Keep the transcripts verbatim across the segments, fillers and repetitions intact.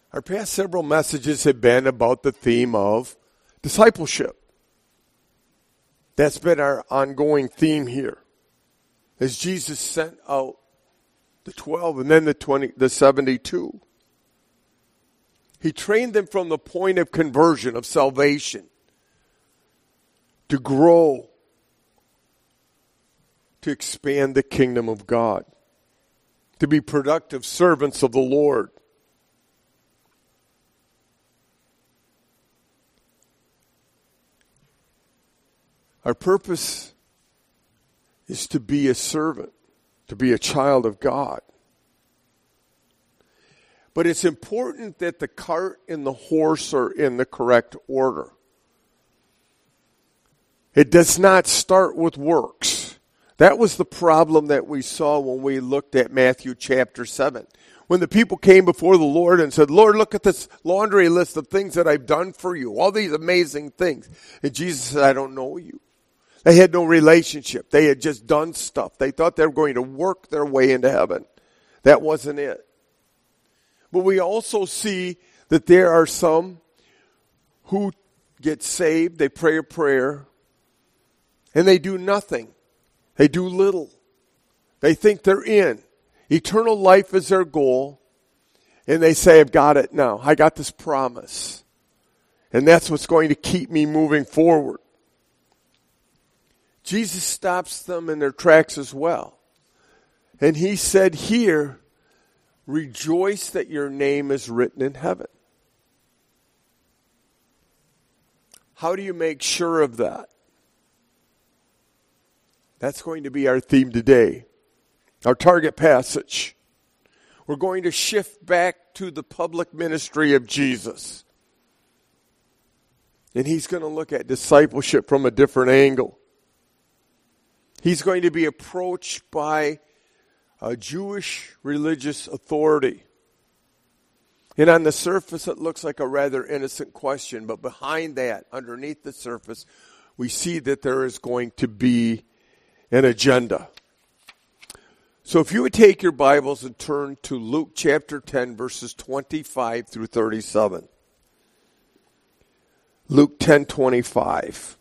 Our past several messages have been about the theme of discipleship. That's been our ongoing theme here. As Jesus sent out the twelve and then the twenty, the seventy-two. He trained them from the point of conversion, of salvation, to grow, to expand the kingdom of God, to be productive servants of the Lord. Our purpose is to be a servant, to be a child of God. But it's important that the cart and the horse are in the correct order. It does not start with works. That was the problem that we saw when we looked at Matthew chapter seven. When the people came before the Lord and said, Lord, look at this laundry list of things that I've done for you. All these amazing things. And Jesus said, I don't know you. They had no relationship. They had just done stuff. They thought they were going to work their way into heaven. That wasn't it. But we also see that there are some who get saved, they pray a prayer, and they do nothing. They do little. They think they're in. Eternal life is their goal, and they say, I've got it now. I got this promise. And that's what's going to keep me moving forward. Jesus stops them in their tracks as well. And he said here, rejoice that your name is written in heaven. How do you make sure of that? That's going to be our theme today. Our target passage. We're going to shift back to the public ministry of Jesus. And he's going to look at discipleship from a different angle. He's going to be approached by a Jewish religious authority. And on the surface, it looks like a rather innocent question. But behind that, underneath the surface, we see that there is going to be an agenda. So if you would take your Bibles and turn to Luke chapter ten, verses twenty-five through thirty-seven. Luke ten twenty-five.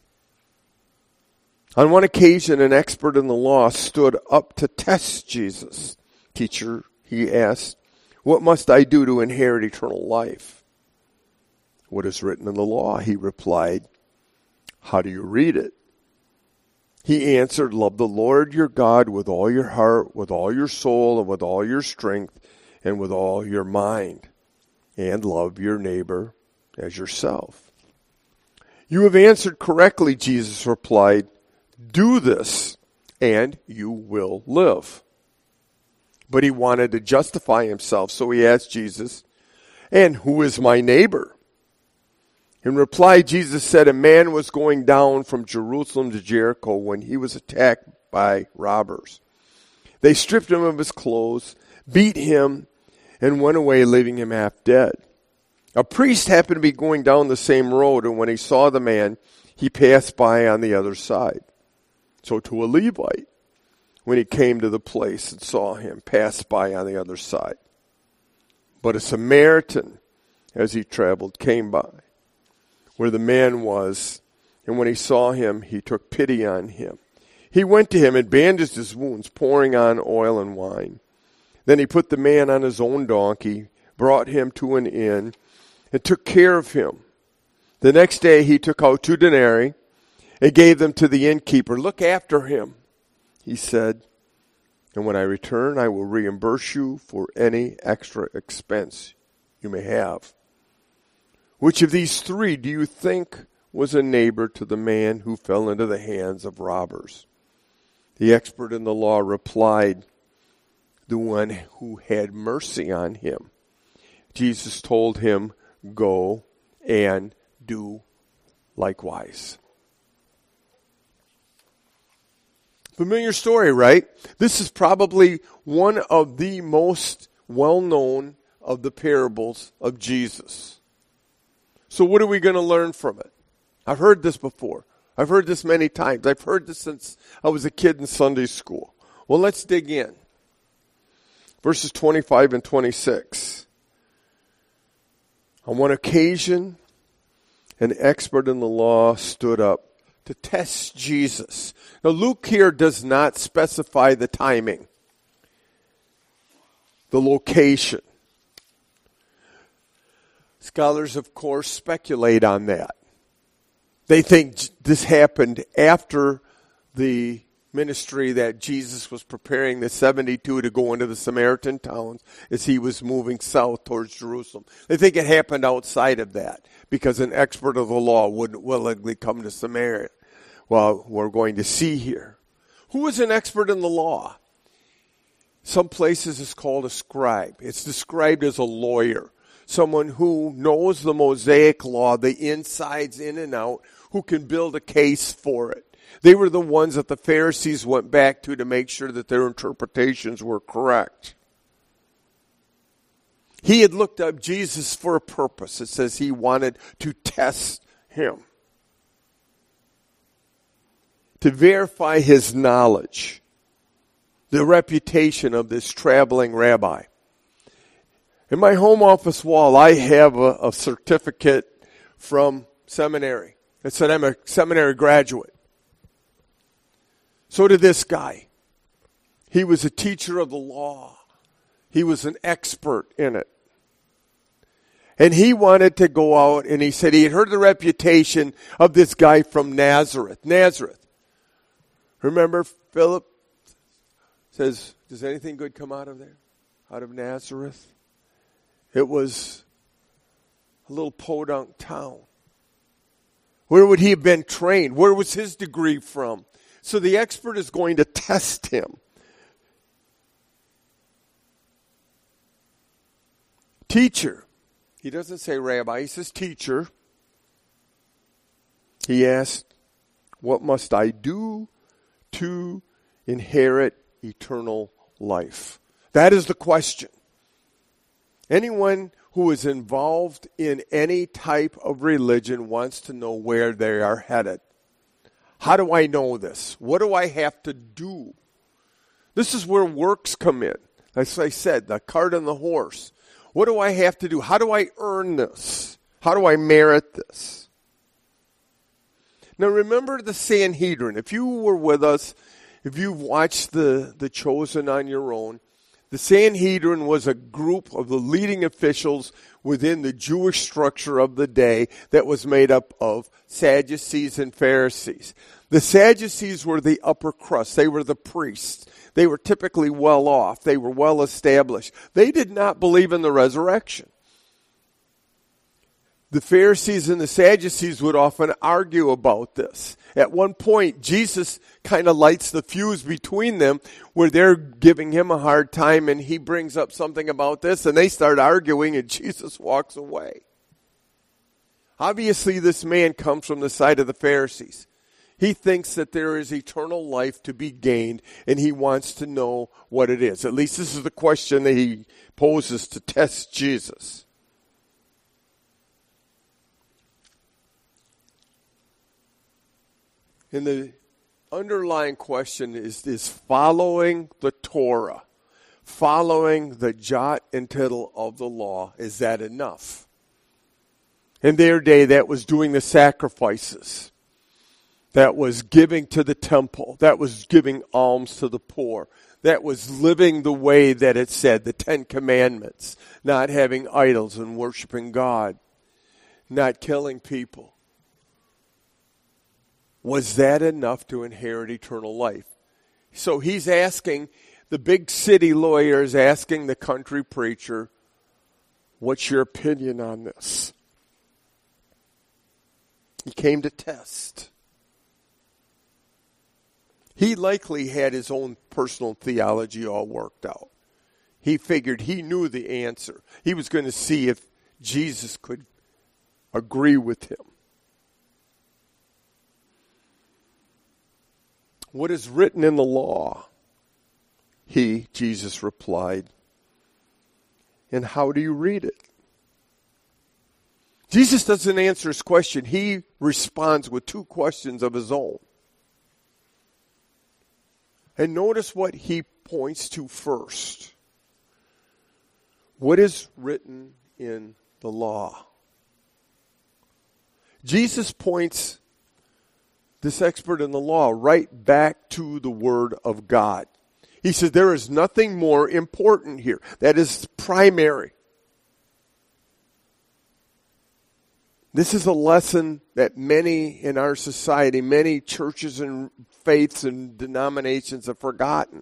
On one occasion, an expert in the law stood up to test Jesus. Teacher, he asked, what must I do to inherit eternal life? What is written in the law? He replied, how do you read it? He answered, love the Lord your God with all your heart, with all your soul, and with all your strength, and with all your mind. And love your neighbor as yourself. You have answered correctly, Jesus replied. Do this, and you will live. But he wanted to justify himself, so he asked Jesus, and who is my neighbor? In reply, Jesus said, a man was going down from Jerusalem to Jericho when he was attacked by robbers. They stripped him of his clothes, beat him, and went away, leaving him half dead. A priest happened to be going down the same road, and when he saw the man, he passed by on the other side. So to a Levite, when he came to the place and saw him, passed by on the other side. But a Samaritan, as he traveled, came by where the man was, and when he saw him, he took pity on him. He went to him and bandaged his wounds, pouring on oil and wine. Then he put the man on his own donkey, brought him to an inn, and took care of him. The next day he took out two denarii and gave them to the innkeeper. Look after him, he said, and when I return, I will reimburse you for any extra expense you may have. Which of these three do you think was a neighbor to the man who fell into the hands of robbers? The expert in the law replied, the one who had mercy on him. Jesus told him, go and do likewise. Familiar story, right? This is probably one of the most well-known of the parables of Jesus. So what are we going to learn from it? I've heard this before. I've heard this many times. I've heard this since I was a kid in Sunday school. Well, let's dig in. Verses twenty-five and twenty-six. On one occasion, an expert in the law stood up to test Jesus. Now, Luke here does not specify the timing, the location. Scholars, of course, speculate on that. They think this happened after the ministry that Jesus was preparing the seventy-two to go into the Samaritan towns as he was moving south towards Jerusalem. They think it happened outside of that because an expert of the law wouldn't willingly come to Samaria. Well, we're going to see here. Who is an expert in the law? Some places it's called a scribe. It's described as a lawyer, someone who knows the Mosaic law, the insides in and out, who can build a case for it. They were the ones that the Pharisees went back to to make sure that their interpretations were correct. He had looked up Jesus for a purpose. It says he wanted to test him, to verify his knowledge, the reputation of this traveling rabbi. In my home office wall, I have a, a certificate from seminary. It said I'm a seminary graduate. So did this guy. He was a teacher of the law. He was an expert in it. And he wanted to go out, and he said he had heard the reputation of this guy from Nazareth. Nazareth. Remember, Philip says, does anything good come out of there? Out of Nazareth? It was a little podunk town. Where would he have been trained? Where was his degree from? So the expert is going to test him. Teacher. He doesn't say rabbi, he says teacher. He asked, what must I do to inherit eternal life? That is the question. Anyone who is involved in any type of religion wants to know where they are headed. How do I know this? What do I have to do? This is where works come in. As I said, the cart and the horse. What do I have to do? How do I earn this? How do I merit this? Now remember the Sanhedrin. If you were with us, if you've watched the, the Chosen on your own, the Sanhedrin was a group of the leading officials within the Jewish structure of the day that was made up of Sadducees and Pharisees. The Sadducees were the upper crust. They were the priests. They were typically well off. They were well established. They did not believe in the resurrection. The Pharisees and the Sadducees would often argue about this. At one point, Jesus kind of lights the fuse between them where they're giving him a hard time and he brings up something about this and they start arguing and Jesus walks away. Obviously, this man comes from the side of the Pharisees. He thinks that there is eternal life to be gained and he wants to know what it is. At least this is the question that he poses to test Jesus. And the underlying question is, is following the Torah, following the jot and tittle of the law, is that enough? In their day, that was doing the sacrifices. That was giving to the temple. That was giving alms to the poor. That was living the way that it said, the Ten Commandments, not having idols and worshiping God, not killing people. Was that enough to inherit eternal life? So he's asking, the big city lawyer is asking the country preacher, what's your opinion on this? He came to test. He likely had his own personal theology all worked out. He figured he knew the answer. He was going to see if Jesus could agree with him. What is written in the law? He, Jesus, replied. And how do you read it? Jesus doesn't answer his question. He responds with two questions of his own. And notice what he points to first. What is written in the law? Jesus points this expert in the law right back to the Word of God. He says there is nothing more important here. That is primary. This is a lesson that many in our society, many churches and faiths and denominations have forgotten.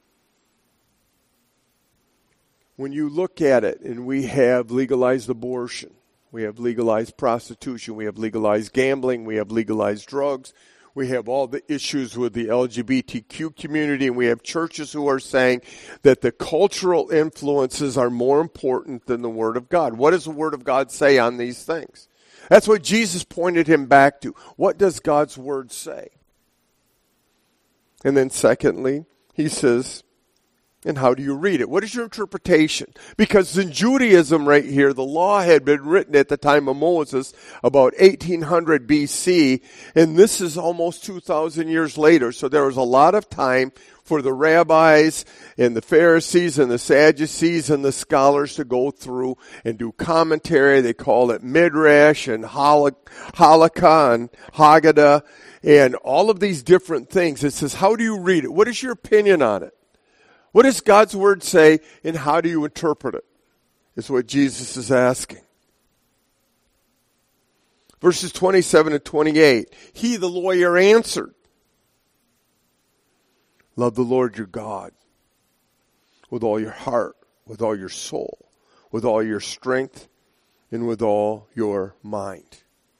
When you look at it, and we have legalized abortion, we have legalized prostitution, we have legalized gambling, we have legalized drugs, we have all the issues with the L G B T Q community, and we have churches who are saying that the cultural influences are more important than the Word of God. What does the Word of God say on these things? That's what Jesus pointed him back to. What does God's Word say? And then secondly, he says, and how do you read it? What is your interpretation? Because in Judaism right here, the law had been written at the time of Moses, about eighteen hundred B C, and this is almost two thousand years later. So there was a lot of time for the rabbis and the Pharisees and the Sadducees and the scholars to go through and do commentary. They call it Midrash and Halakha and Haggadah and all of these different things. It says, how do you read it? What is your opinion on it? What does God's Word say, and how do you interpret it? Is what Jesus is asking. Verses twenty-seven and twenty-eight. He, the lawyer, answered, love the Lord your God with all your heart, with all your soul, with all your strength, and with all your mind.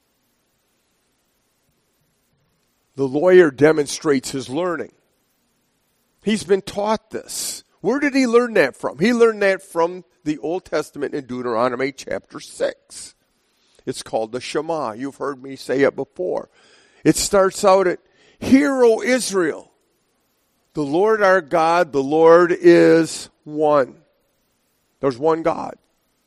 The lawyer demonstrates his learning. He's been taught this. Where did he learn that from? He learned that from the Old Testament in Deuteronomy chapter six. It's called the Shema. You've heard me say it before. It starts out at, Hear, O Israel, the Lord our God, the Lord is one. There's one God.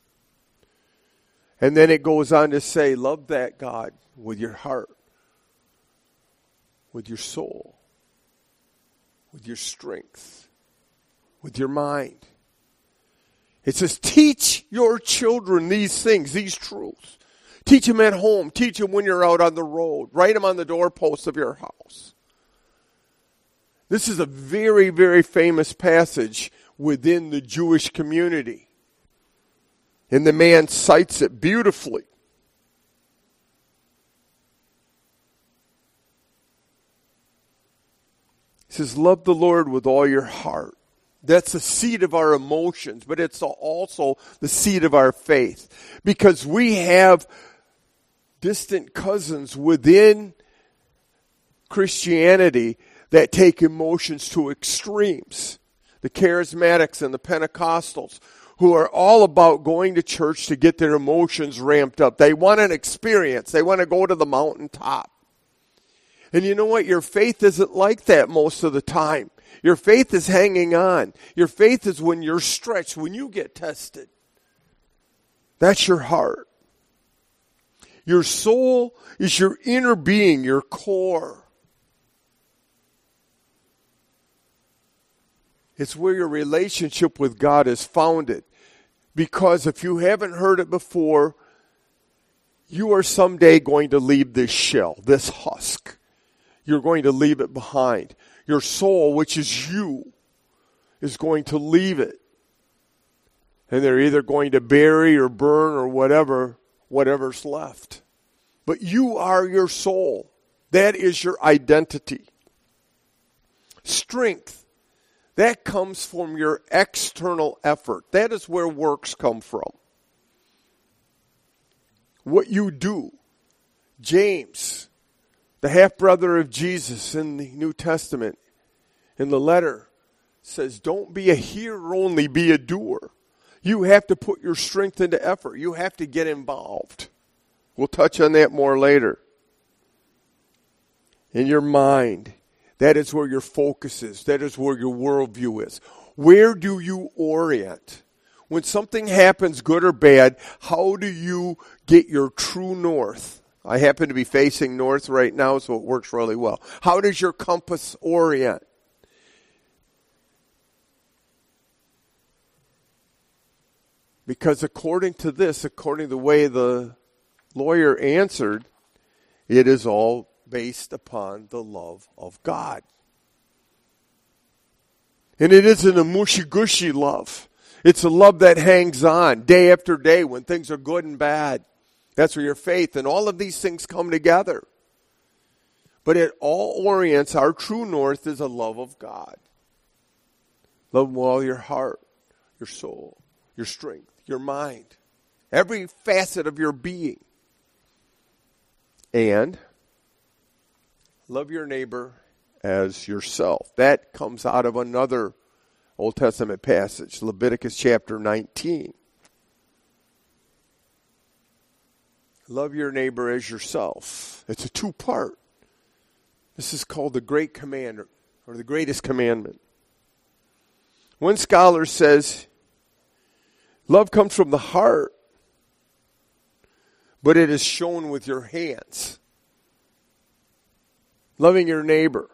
And then it goes on to say, love that God with your heart, with your soul, with your strength, with your mind. It says, teach your children these things, these truths. Teach them at home. Teach them when you're out on the road. Write them on the doorposts of your house. This is a very, very famous passage within the Jewish community. And the man cites it beautifully. He says, love the Lord with all your heart. That's the seed of our emotions, but it's also the seed of our faith. Because we have distant cousins within Christianity that take emotions to extremes. The charismatics and the Pentecostals, who are all about going to church to get their emotions ramped up. They want an experience. They want to go to the mountaintop. And you know what? Your faith isn't like that most of the time. Your faith is hanging on. Your faith is when you're stretched, when you get tested. That's your heart. Your soul is your inner being, your core. It's where your relationship with God is founded. Because if you haven't heard it before, you are someday going to leave this shell, this husk. You're going to leave it behind. Your soul, which is you, is going to leave it. And they're either going to bury or burn or whatever, whatever's left. But you are your soul. That is your identity. Strength. That comes from your external effort. That is where works come from. What you do. James, the half-brother of Jesus in the New Testament, in the letter, says, don't be a hearer only, be a doer. You have to put your strength into effort. You have to get involved. We'll touch on that more later. In your mind, that is where your focus is. That is where your worldview is. Where do you orient? When something happens, good or bad, how do you get your true north? I happen to be facing north right now, so it works really well. How does your compass orient? Because according to this, according to the way the lawyer answered, It is all based upon the love of God. And it isn't a mushy-gushy love. It's a love that hangs on day after day when things are good and bad. That's where your faith and all of these things come together. But it all orients, our true north is a love of God. Love with all your heart, your soul, your strength, your mind, every facet of your being. And love your neighbor as yourself. That comes out of another Old Testament passage, Leviticus chapter nineteen. Love your neighbor as yourself. It's a two-part. This is called the Great Commandment, or the greatest commandment. One scholar says, love comes from the heart, but it is shown with your hands. Loving your neighbor.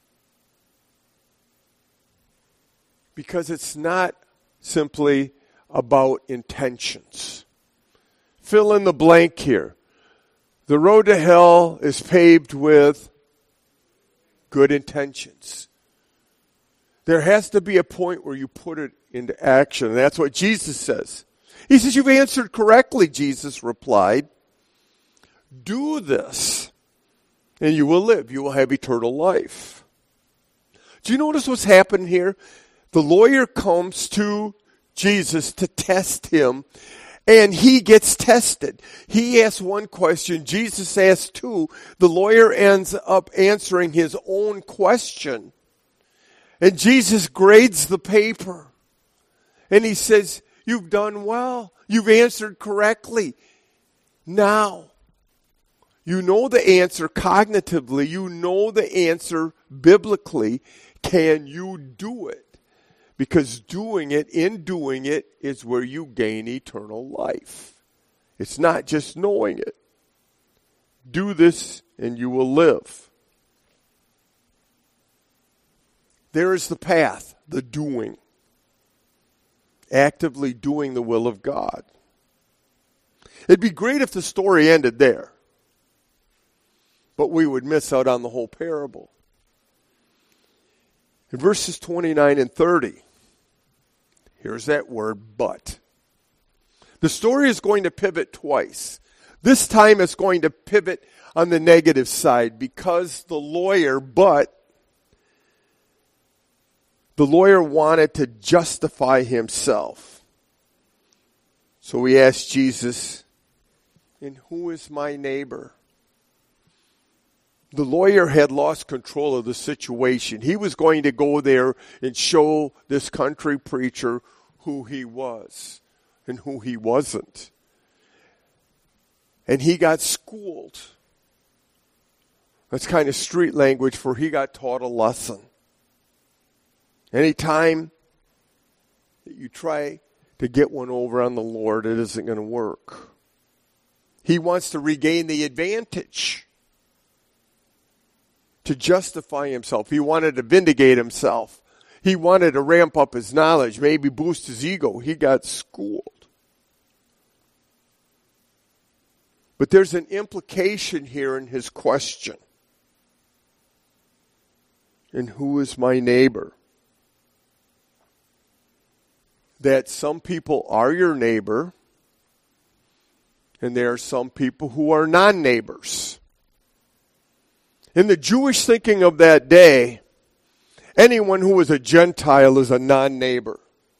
Because it's not simply about intentions. Fill in the blank here. The road to hell is paved with good intentions. There has to be a point where you put it into action. And that's what Jesus says. He says, you've answered correctly, Jesus replied. Do this, and you will live. You will have eternal life. Do you notice what's happened here? The lawyer comes to Jesus to test him, and he gets tested. He asks one question, Jesus asks two. The lawyer ends up answering his own question. And Jesus grades the paper. And he says, you've done well. You've answered correctly. Now, you know the answer cognitively. You know the answer biblically. Can you do it? Because doing it, in doing it, is where you gain eternal life. It's not just knowing it. Do this and you will live. There is the path, the doing. Actively doing the will of God. It'd be great if the story ended there. But we would miss out on the whole parable. In verses twenty-nine and thirty, here's that word, but. The story is going to pivot twice. This time it's going to pivot on the negative side because the lawyer, but the lawyer wanted to justify himself. So he asked Jesus, and who is my neighbor? The lawyer had lost control of the situation. He was going to go there and show this country preacher who he was and who he wasn't. And he got schooled. That's kind of street language for he got taught a lesson. Anytime that you try to get one over on the Lord, it isn't going to work. He wants to regain the advantage. To justify himself. He wanted to vindicate himself. He wanted to ramp up his knowledge, maybe boost his ego. He got schooled. But there's an implication here in his question. And who is my neighbor? That some people are your neighbor, and there are some people who are non-neighbors. In the Jewish thinking of that day, anyone who was a Gentile is a non-neighbor.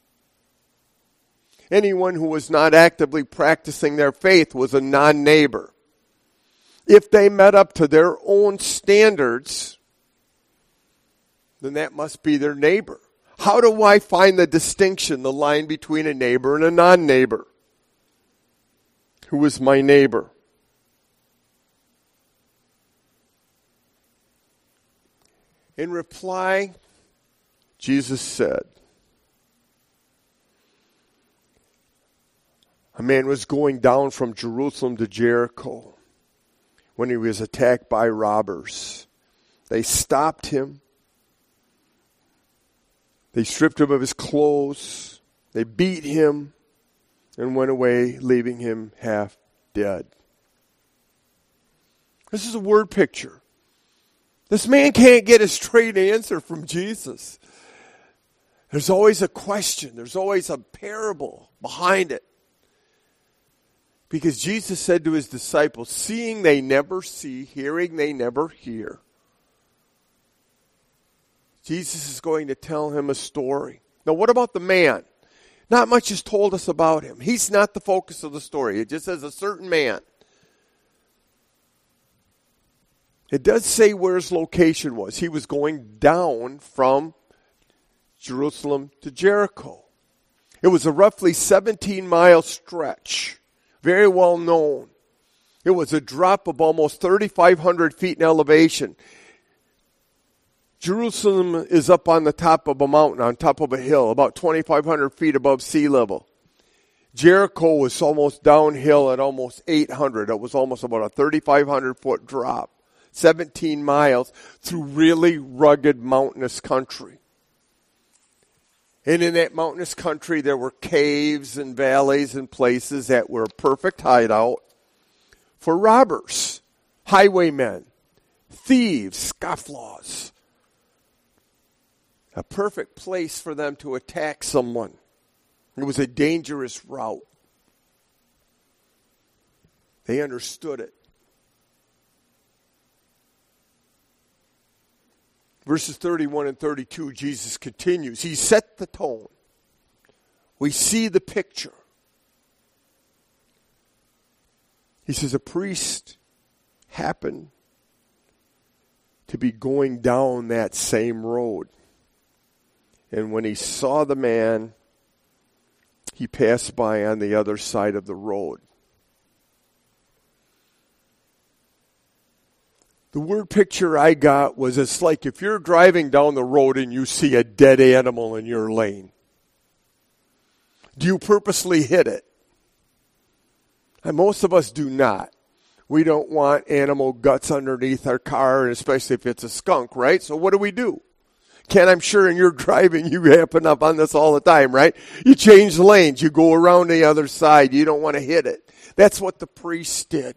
Anyone who was not actively practicing their faith was a non-neighbor. If they met up to their own standards, then that must be their neighbor. How do I find the distinction, the line between a neighbor and a non-neighbor? Who is my neighbor? In reply, Jesus said, a man was going down from Jerusalem to Jericho when he was attacked by robbers. They stopped him. They stripped him of his clothes. They beat him and went away, leaving him half dead. This is a word picture. This man can't get a straight answer from Jesus. There's always a question. There's always a parable behind it. Because Jesus said to his disciples, seeing they never see, hearing they never hear. Jesus is going to tell him a story. Now, what about the man? Not much is told us about him. He's not the focus of the story. It just says a certain man. It does say where his location was. He was going down from Jerusalem to Jericho. It was a roughly seventeen-mile stretch, very well known. It was a drop of almost thirty-five hundred feet in elevation. Jerusalem is up on the top of a mountain, on top of a hill, about twenty-five hundred feet above sea level. Jericho was almost downhill at almost eight hundred. It was almost about a thirty-five hundred foot drop, seventeen miles through really rugged mountainous country. And in that mountainous country, there were caves and valleys and places that were a perfect hideout for robbers, highwaymen, thieves, scofflaws. A perfect place for them to attack someone. It was a dangerous route. They understood it. Verses thirty-one and thirty-two, Jesus continues. He set the tone. We see the picture. He says a priest happened to be going down that same road. And when he saw the man, he passed by on the other side of the road. The word picture I got was it's like if you're driving down the road and you see a dead animal in your lane. Do you purposely hit it? And most of us do not. We don't want animal guts underneath our car, and especially if it's a skunk, right? So what do we do? Ken, I'm sure in your driving you happen up on this all the time, right? You change lanes. You go around the other side. You don't want to hit it. That's what the priest did.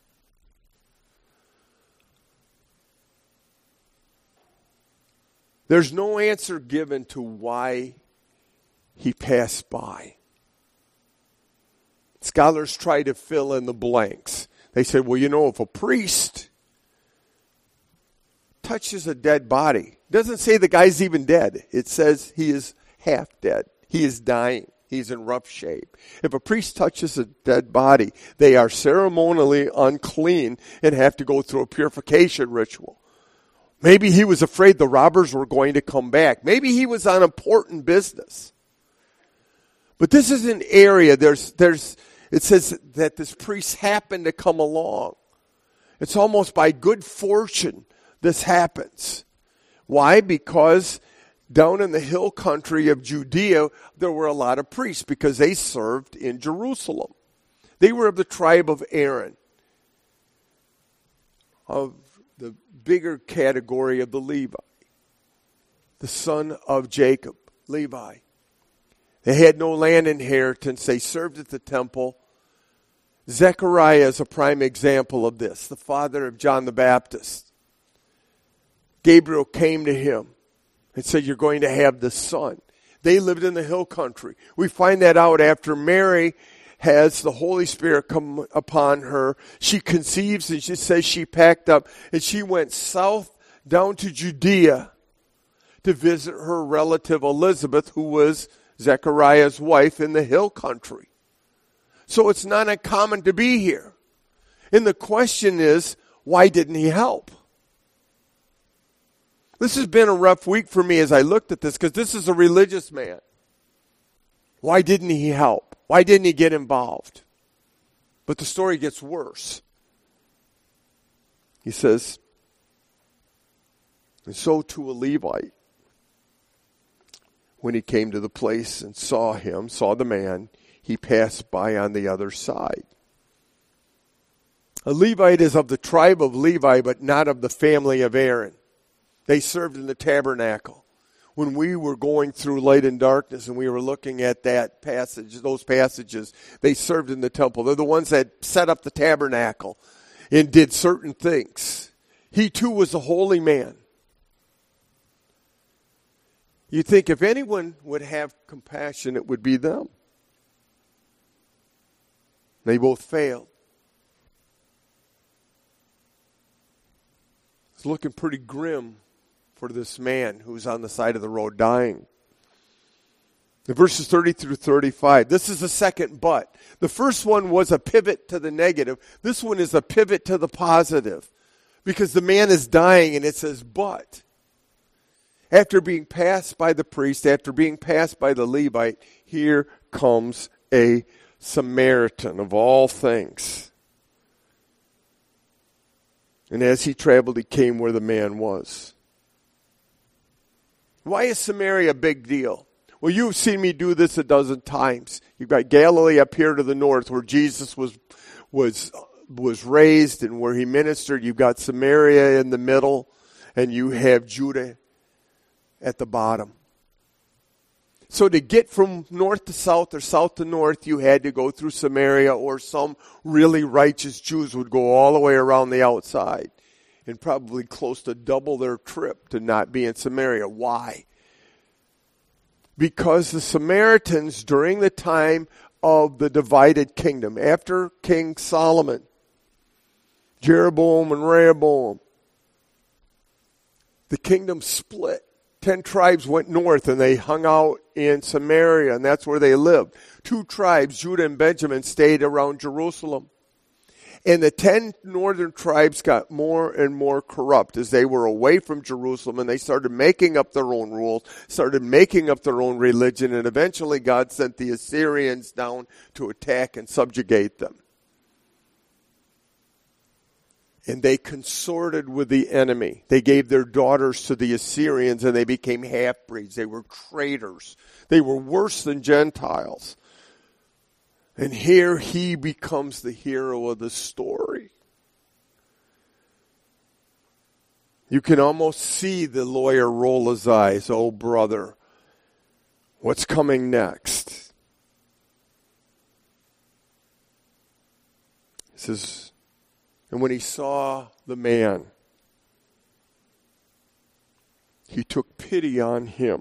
There's no answer given to why he passed by. Scholars try to fill in the blanks. They say, well, you know, if a priest touches a dead body, it doesn't say the guy's even dead. It says he is half dead. He is dying. He's in rough shape. If a priest touches a dead body, they are ceremonially unclean and have to go through a purification ritual. Maybe he was afraid the robbers were going to come back. Maybe he was on important business. But this is an area, there's, there's, it says that this priest happened to come along. It's almost by good fortune this happens. Why? Because down in the hill country of Judea, there were a lot of priests because they served in Jerusalem. They were of the tribe of Aaron, of the bigger category of the Levi, the son of Jacob, Levi. They had no land inheritance. They served at the temple. Zechariah is a prime example of this, the father of John the Baptist. Gabriel came to him and said, you're going to have the son. They lived in the hill country. We find that out after Mary has the Holy Spirit come upon her. She conceives, and she says she packed up and she went south down to Judea to visit her relative Elizabeth, who was Zechariah's wife in the hill country. So it's not uncommon to be here. And the question is, why didn't he help? This has been a rough week for me as I looked at this, because this is a religious man. Why didn't he help? Why didn't he get involved? But the story gets worse. He says, and so to a Levite, when he came to the place and saw him, saw the man, he passed by on the other side. A Levite is of the tribe of Levi, but not of the family of Aaron. They served in the tabernacle. When we were going through Light and Darkness and we were looking at that passage, those passages, they served in the temple. They're the ones that set up the tabernacle. and did certain things. He too was a holy man. You think if anyone would have compassion, it would be them. They both failed. It's looking pretty grim for this man who's on the side of the road dying. In verses thirty through thirty-five, this is the second but. The first one was a pivot to the negative. This one is a pivot to the positive. Because the man is dying and it says but. After being passed by the priest, after being passed by the Levite, here comes a Samaritan of all things. And as he traveled, he came where the man was. Why is Samaria a big deal? Well, you've seen me do this a dozen times. You've got Galilee up here to the north where Jesus was was was raised and where he ministered. You've got Samaria in the middle, and you have Judah at the bottom. So to get from north to south or south to north, you had to go through Samaria, or some really righteous Jews would go all the way around the outside and probably close to double their trip to not be in Samaria. Why? Because the Samaritans, during the time of the divided kingdom, after King Solomon, Jeroboam and Rehoboam, the kingdom split. Ten tribes went north and they hung out in Samaria, and that's where they lived. Two tribes, Judah and Benjamin, stayed around Jerusalem. And the ten northern tribes got more and more corrupt as they were away from Jerusalem, and they started making up their own rules, started making up their own religion, and eventually God sent the Assyrians down to attack and subjugate them. And they consorted with the enemy. They gave their daughters to the Assyrians, and they became half-breeds. They were traitors. They were worse than Gentiles. And here he becomes the hero of the story. You can almost see the lawyer roll his eyes. Oh, brother, what's coming next? He says, and when he saw the man, he took pity on him.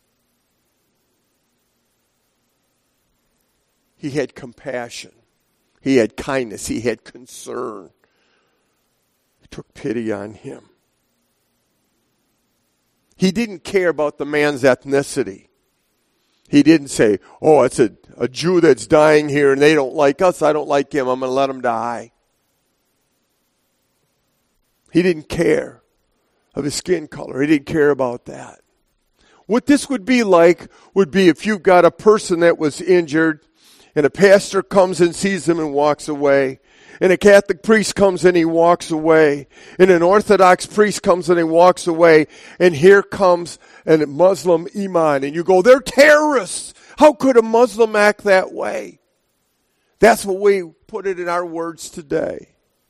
He had compassion. He had kindness. He had concern. He took pity on him. He didn't care about the man's ethnicity. He didn't say, oh, it's a, a Jew that's dying here and they don't like us. I don't like him. I'm going to let him die. He didn't care of his skin color. He didn't care about that. What this would be like would be if you got a person that was injured and a pastor comes and sees them and walks away. And a Catholic priest comes and he walks away. And an Orthodox priest comes and he walks away. And here comes a Muslim imam. And you go, they're terrorists. How could a Muslim act that way? That's what we put it in our words today.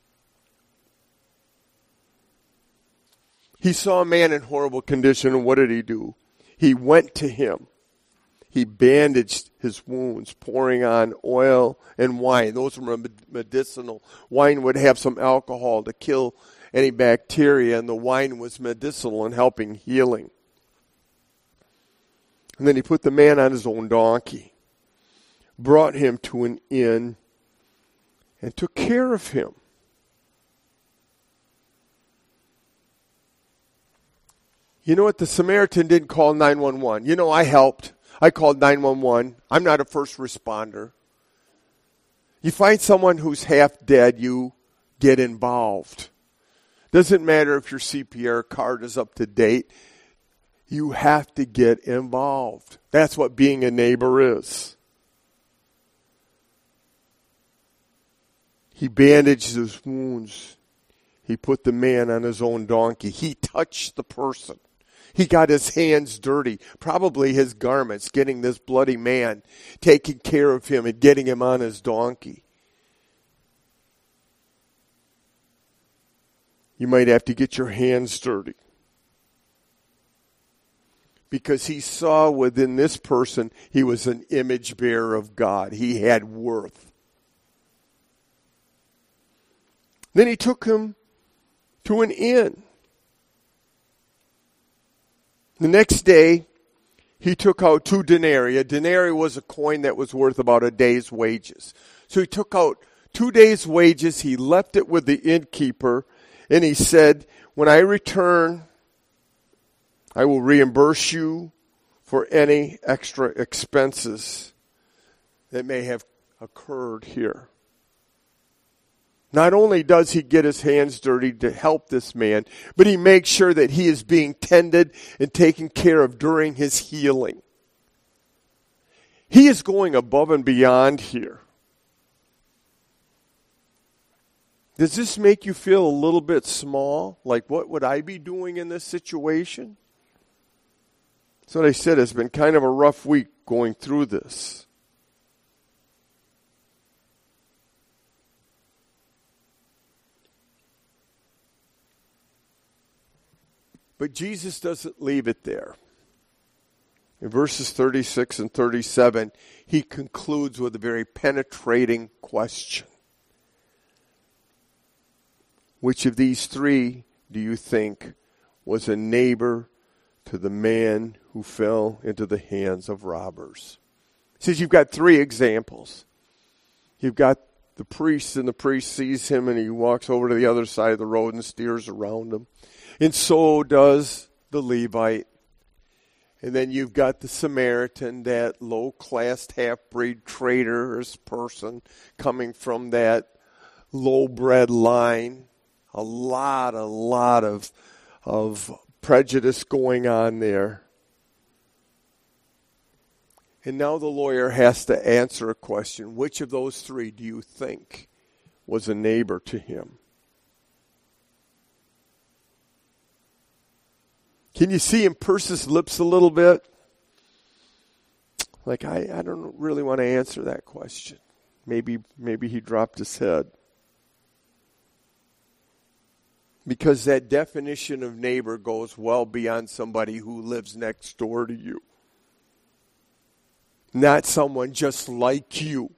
He saw a man in horrible condition, and what did he do? He went to him. He bandaged his wounds, pouring on oil and wine. Those were medicinal. Wine would have some alcohol to kill any bacteria, and the wine was medicinal in helping healing. And then he put the man on his own donkey, brought him to an inn, and took care of him. You know what? The Samaritan didn't call nine one one. You know, I helped. I called nine one one. I'm not a first responder. You find someone who's half dead, you get involved. Doesn't matter if your C P R card is up to date. You have to get involved. That's what being a neighbor is. He bandaged his wounds. He put the man on his own donkey. He touched the person. He got his hands dirty, probably his garments, getting this bloody man, taking care of him and getting him on his donkey. You might have to get your hands dirty. Because he saw within this person, he was an image bearer of God. He had worth. Then he took him to an inn. The next day, he took out two denarii. A denarii was a coin that was worth about a day's wages. So he took out two days' wages. He left it with the innkeeper, and he said, when I return, I will reimburse you for any extra expenses that may have occurred here. Not only does he get his hands dirty to help this man, but he makes sure that he is being tended and taken care of during his healing. He is going above and beyond here. Does this make you feel a little bit small? Like, what would I be doing in this situation? So they said it's been kind of a rough week going through this. But Jesus doesn't leave it there. In verses thirty-six and thirty-seven, he concludes with a very penetrating question. Which of these three do you think was a neighbor to the man who fell into the hands of robbers? He says you've got three examples. You've got the priest, and the priest sees him, and he walks over to the other side of the road and steers around him. And so does the Levite. And then you've got the Samaritan, that low-class half-breed traitorous person coming from that low-bred line. A lot, a lot of, of prejudice going on there. And now the lawyer has to answer a question. Which of those three do you think was a neighbor to him? Can you see him purse his lips a little bit? Like, I, I don't really want to answer that question. Maybe, maybe he dropped his head. Because that definition of neighbor goes well beyond somebody who lives next door to you. Not someone just like you.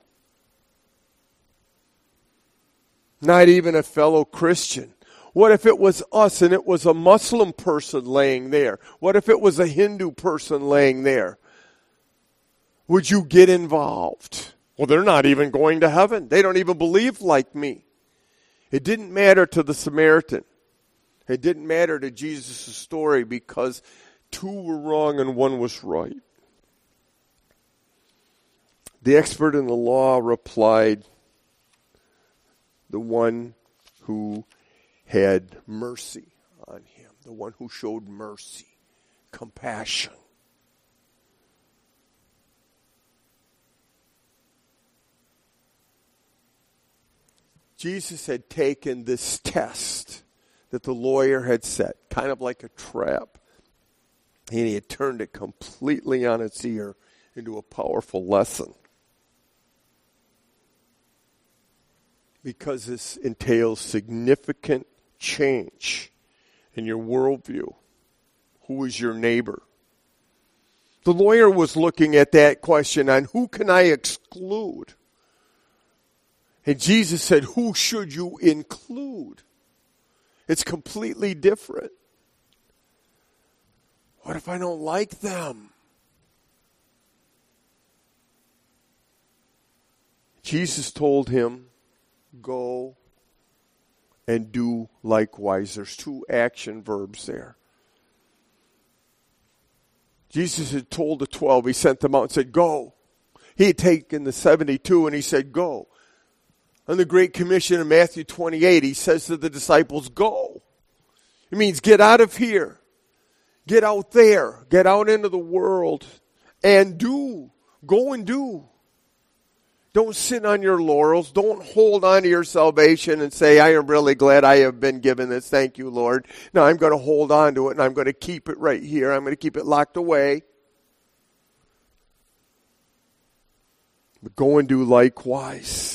Not even a fellow Christian. What if it was us and it was a Muslim person laying there? What if it was a Hindu person laying there? Would you get involved? Well, they're not even going to heaven. They don't even believe like me. It didn't matter to the Samaritan. It didn't matter to Jesus' story because two were wrong and one was right. The expert in the law replied, the one who had mercy on him, the one who showed mercy, compassion. Jesus had taken this test that the lawyer had set, kind of like a trap, and he had turned it completely on its ear into a powerful lesson. Because this entails significant change in your worldview. Who is your neighbor? The lawyer was looking at that question on who can I exclude? And Jesus said, who should you include? It's completely different. What if I don't like them? Jesus told him, go and do likewise. There's two action verbs there. Jesus had told the twelve, he sent them out and said, go. He had taken the seventy-two and he said, go. On the Great Commission in Matthew twenty-eight, he says to the disciples, go. It means get out of here. Get out there. Get out into the world and do. Go and do. Don't sit on your laurels. Don't hold on to your salvation and say, I am really glad I have been given this. Thank you, Lord. No, I'm going to hold on to it and I'm going to keep it right here. I'm going to keep it locked away. But go and do likewise.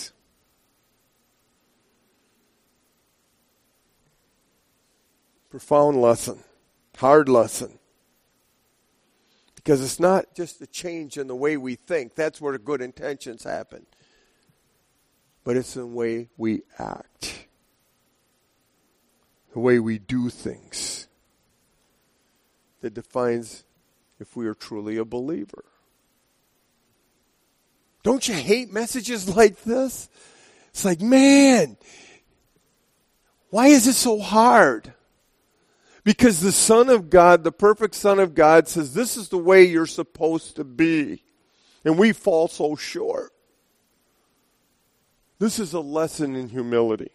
Profound lesson. Hard lesson. Because it's not just a change in the way we think. That's where good intentions happen. But it's in the way we act. the way we do things, that defines if we are truly a believer. Don't you hate messages like this? It's like, man, why is it so hard? Because the Son of God, the perfect Son of God, says this is the way you're supposed to be. And we fall so short. This is a lesson in humility.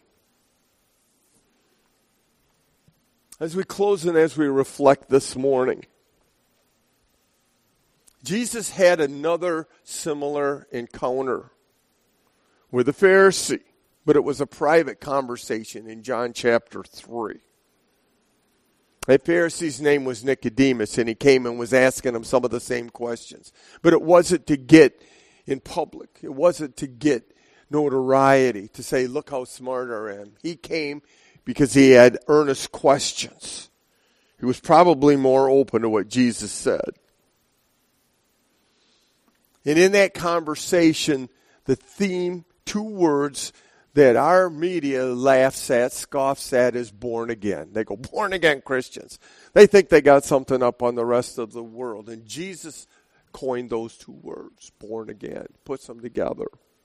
As we close and as we reflect this morning, Jesus had another similar encounter with a Pharisee, but it was a private conversation in John chapter three. That Pharisee's name was Nicodemus, and he came and was asking him some of the same questions. But it wasn't to get in public. It wasn't to get notoriety, to say, look how smart I am. He came because he had earnest questions. He was probably more open to what Jesus said. And in that conversation, the theme, two words that our media laughs at, scoffs at, is born again. They go, born again Christians. They think they got something up on the rest of the world. And Jesus coined those two words, born again, puts them together.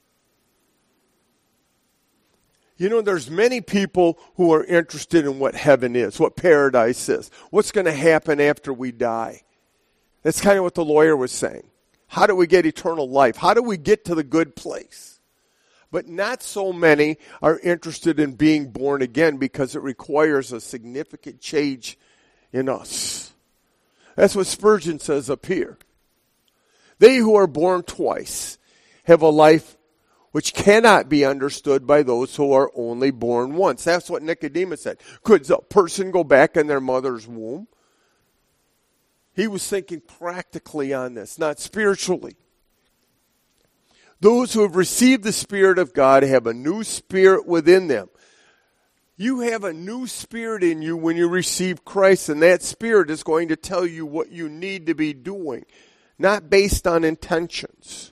You know, there's many people who are interested in what heaven is, what paradise is, what's going to happen after we die. That's kind of what the lawyer was saying. How do we get eternal life? How do we get to the good place? But not so many are interested in being born again because it requires a significant change in us. That's what Spurgeon says up here. They who are born twice have a life which cannot be understood by those who are only born once. That's what Nicodemus said. Could a person go back in their mother's womb? He was thinking practically on this, not spiritually. Those who have received the Spirit of God have a new spirit within them. You have a new spirit in you when you receive Christ, and that spirit is going to tell you what you need to be doing, not based on intentions.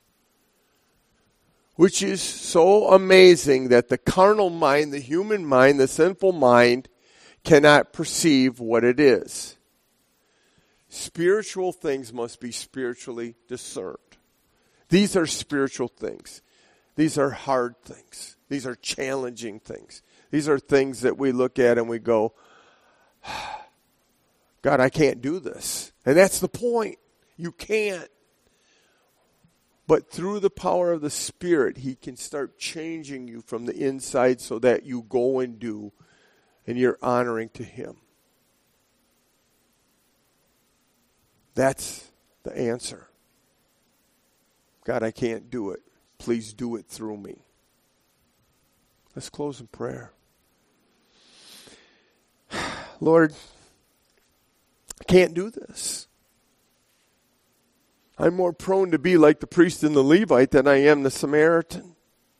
Which is so amazing that the carnal mind, the human mind, the sinful mind cannot perceive what it is. Spiritual things must be spiritually discerned. These are spiritual things. These are hard things. These are challenging things. These are things that we look at and we go, God, I can't do this. And that's the point. You can't. But through the power of the Spirit, He can start changing you from the inside so that you go and do, and you're honoring to Him. That's the answer. God, I can't do it. Please do it through me. Let's close in prayer. Lord, I can't do this. I'm more prone to be like the priest and the Levite than I am the Samaritan.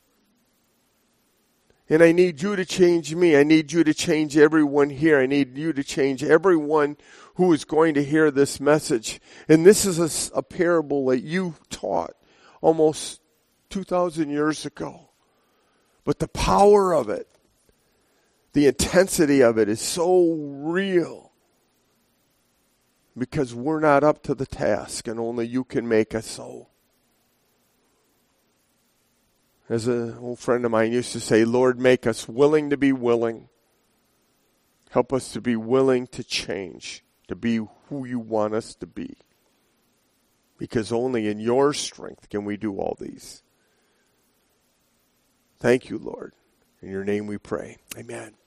And I need you to change me. I need you to change everyone here. I need you to change everyone who is going to hear this message. And this is a, a parable that you taught almost two thousand years ago. But the power of it, the intensity of it is so real. Because we're not up to the task, and only you can make us so. As an old friend of mine used to say, Lord, make us willing to be willing. Help us to be willing to change, to be who you want us to be. Because only in your strength can we do all these. Thank you, Lord. In your name we pray. Amen.